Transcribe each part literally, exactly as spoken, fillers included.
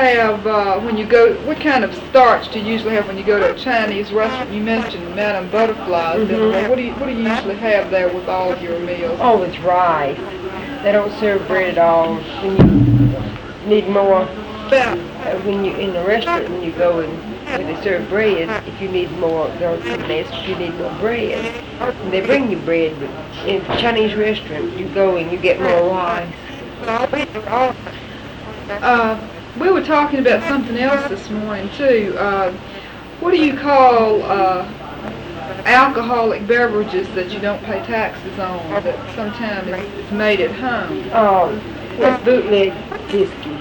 have uh, when you go? What kind of starch do you usually have when you go to a Chinese restaurant? You mentioned Madame Butterflies. Mm-hmm. What do you What do you usually have there with all of your meals? Oh, it's rice. They don't serve bread at all. When you need more, uh, when you in a restaurant, when you go and when they serve bread, if you need more, they'll come and ask if you need more bread. And they bring you bread, but in a Chinese restaurant, you go and you get more rice. Uh, we were talking about something else this morning too. Uh, what do you call uh, alcoholic beverages that you don't pay taxes on, that sometimes is made at home? Oh, that's bootleg whiskey.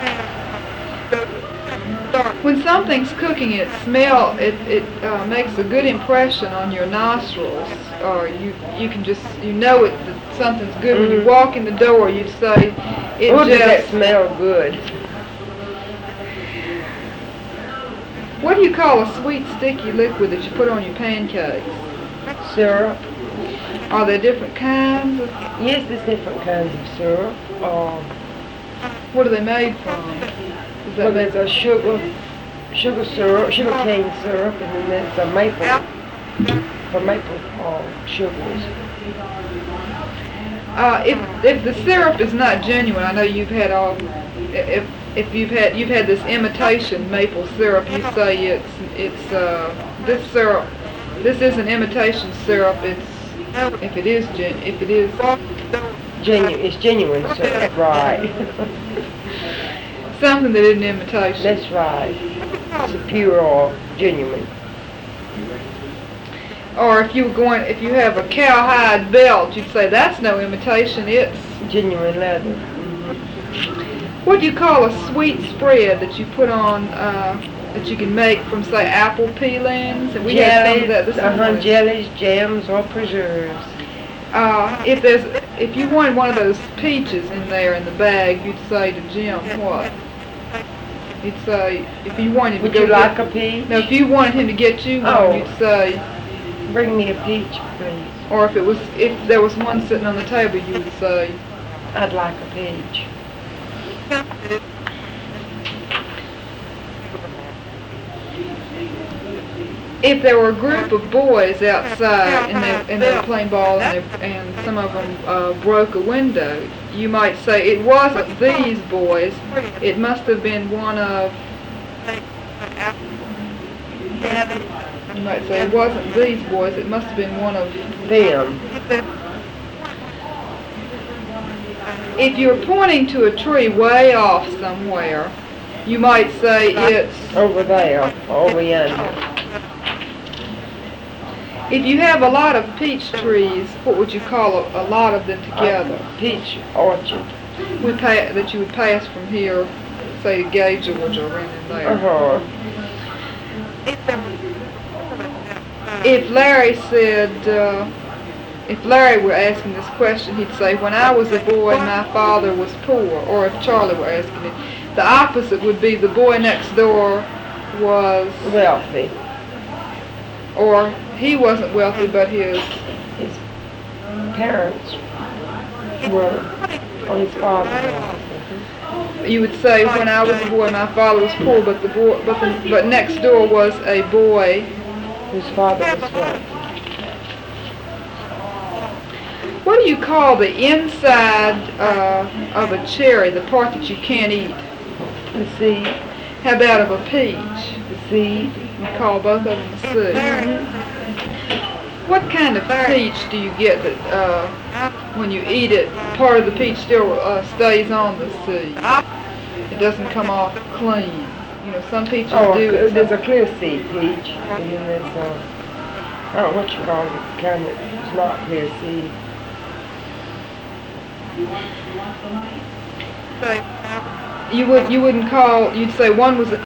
When something's cooking, it smell it it uh, makes a good impression on your nostrils, or you you can just you know it that something's good. When you Mm. walk in the door, you'd say it Oh, does that just. smell good? What do you call a sweet sticky liquid that you put on your pancakes? Syrup. Are there different kinds? Of, Yes, there's different kinds of syrup. Um, what are they made from? Is well, that made there's a sugar, sugar syrup, sugar cane syrup, and then there's a maple, for maple uh, sugars. Uh, if if the syrup is not genuine, I know you've had all. If if you've had you've had this imitation maple syrup, you say it's it's uh, this syrup. This isn't imitation syrup. It's if it is gen if it is Genuine, it's genuine syrup, right? something that isn't imitation. That's right. It's a pure or genuine. Or if you were going, if you have a cowhide belt, you'd say that's no imitation. It's Genuine leather. what do you call a sweet spread that you put on uh, that you can make from say apple peelings? And we had some of that this uh-huh, morning. jellies, jams, or preserves. Uh, if there's if you wanted one of those peaches in there in the bag, you'd say to Jim what? You'd say if you wanted to Would go you like get, a peach? no, if you wanted him to get you one, Oh. you'd say. Bring me a peach, please. Or if it was if there was one sitting on the table, you would say. I'd like a peach. If there were a group of boys outside and they and they were playing ball and, they, and some of them uh, broke a window, you might say it wasn't these boys. It must have been one of. You might say it wasn't these boys. It must have been one of Them. If you're pointing to a tree way off somewhere, you might say it's. Over there, over yonder. If you have a lot of peach trees, what would you call a, a lot of them together? A peach orchard. We pa- that you would pass from here, say to Gay George or around in there. Uh-huh. If Larry said, uh, if Larry were asking this question, he'd say, when I was a boy, my father was poor. Or if Charlie were asking it, the opposite would be the boy next door was, Wealthy. or he wasn't wealthy, but his, His parents were, or his father was. you would say, when I was a boy, my father was poor, but the boy, but the, but next door was a boy. His father was wealthy. What do you call the inside uh, of a cherry, the part that you can't eat? The seed. How about of a peach? The seed. We call both of them the seed. What kind of peach do you get that uh, when you eat it, part of the peach still uh, stays on the seed? It doesn't come off clean. You know, some peaches Oh, do. a- and there's some- a clear seed peach, and then there's a, I don't know what you call it, kind that's not clear seed. You would you wouldn't call. You'd say one was